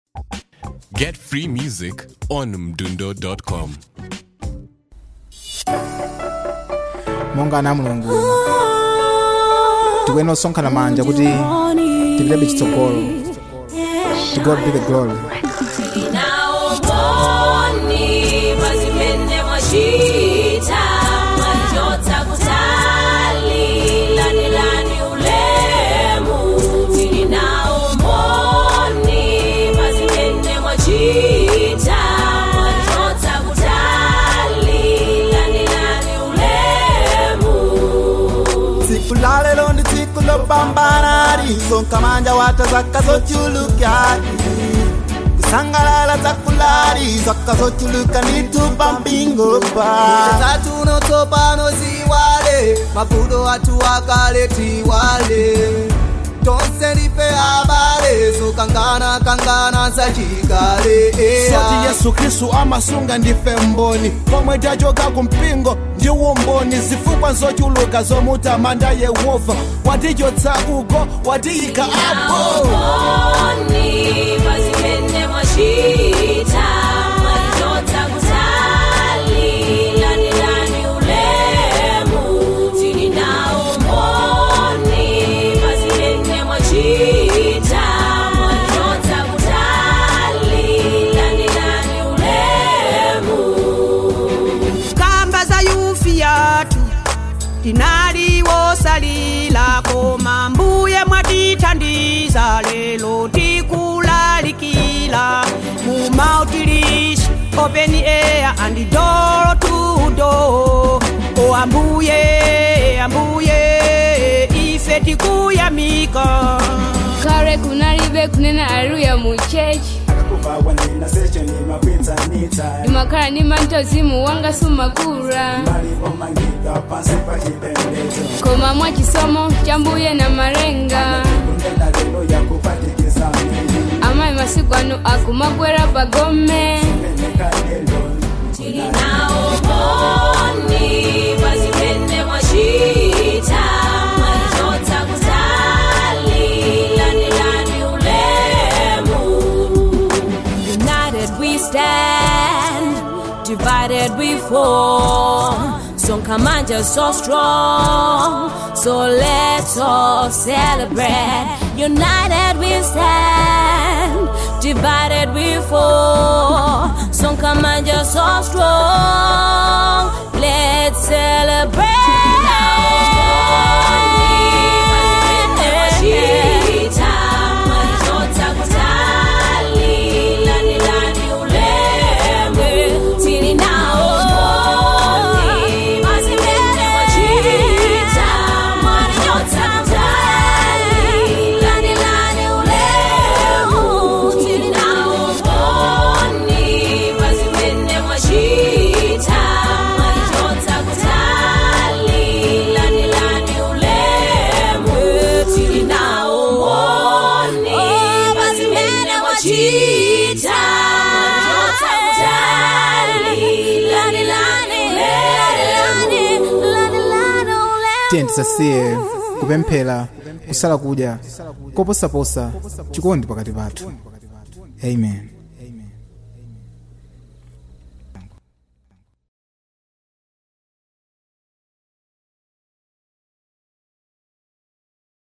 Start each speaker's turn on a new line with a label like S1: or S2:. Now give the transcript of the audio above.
S1: Get free music on mdundo.com.
S2: Monga na Mulungu tikwena osonkhana manja kuti tipitebe chitsogolo. To God be the glory.
S3: Lalelo ndi tsiku lopambanali sonkamanja wata zakazochulukani kusangalala zakulali zakazochuluka nditupa mpingo pa tatu notopano ziwale mapudo watu wakale tiwale tonse lipe abale so kangana sachikale
S4: Soti Yesu Kristu amasunga ndife mboni pomwe tachoka kumpingo ndiwo mboni zifukwa zochuluka zomutamanda Yehova watichotsa uko watiyika apo
S5: Tinaliwo salila koma mbuye mwatitandiza lelo tikulalikila mu mautilish open air and door to door. O ambuye ife tikuyamika
S6: kare kunalibe kunena aluya mu church Imakara ni mantozimu wanga sumakura Koma mwa kisomo chambuye na marenga Ama masigwanu akumagwera bagome Tilinao boni Bazipende mwashita Mwajota kutali Lani ulemu United we stand, divided we fall. Sonkamanja so strong, so let's all celebrate. United we stand, divided we fall. Sonkamanja so strong, let's celebrate.
S2: Tisasiye kupemphera kusala kudya koposaposa chikondi pakati pathu. Amen.